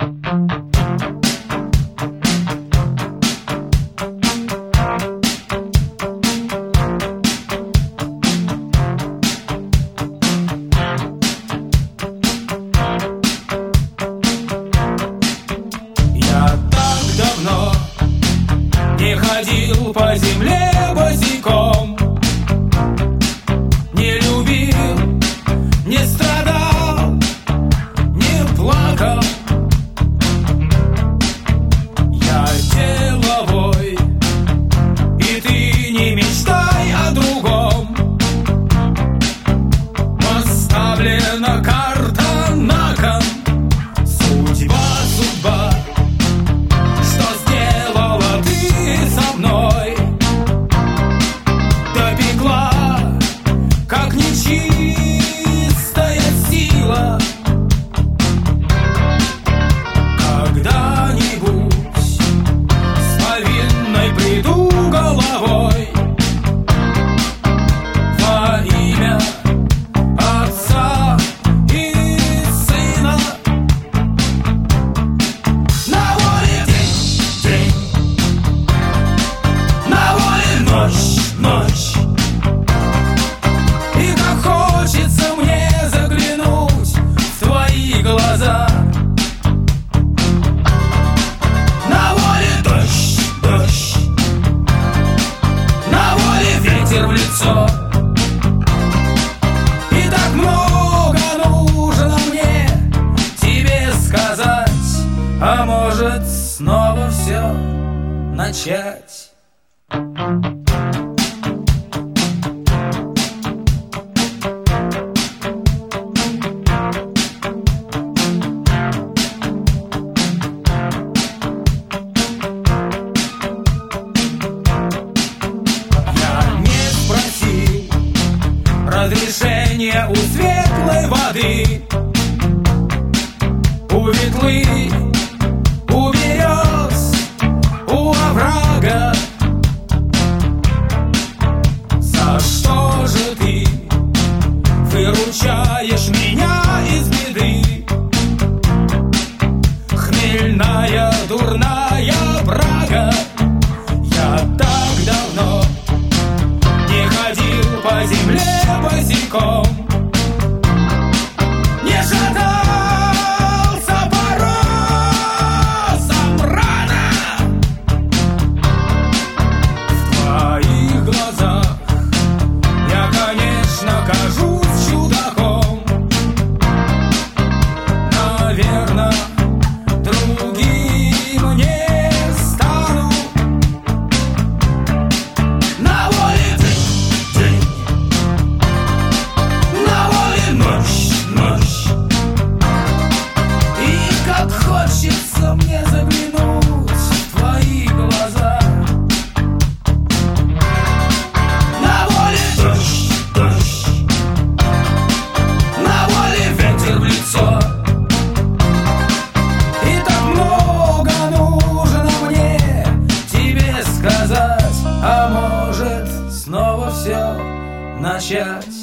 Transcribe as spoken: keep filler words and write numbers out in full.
Не ходил по земле босиком, не любил, не страдал, не плакал. Я деловой, и ты не мечтай о другом. Поставлена карта на кон, судьба, судьба. Со мной допекла, как нечистая сила. Когда-нибудь с повинной приду головой во имя Отца и Сына. На воле день, день, ночь, ночь. И как хочется мне заглянуть в твои глаза. На воле дождь, дождь, на воле ветер в лицо. И так много нужно мне тебе сказать, а может снова все начать. Разрешение у светлой воды, у ветлы, у берез, у оврага. За что же ты выручаешь меня из беды? Хмельная, дурная брага. Я так давно не ходил по земле босиком, не шатался по росам рана. В твоих глазах я, конечно, кажусь чудаком. Наверно, другим не стану. На воле день, день, на воле ночь, ночь. И как хочется мне заглянуть в твои глаза. На воле дождь, дождь, на воле ветер в лицо. И так много нужно мне тебе сказать, а может снова все начать.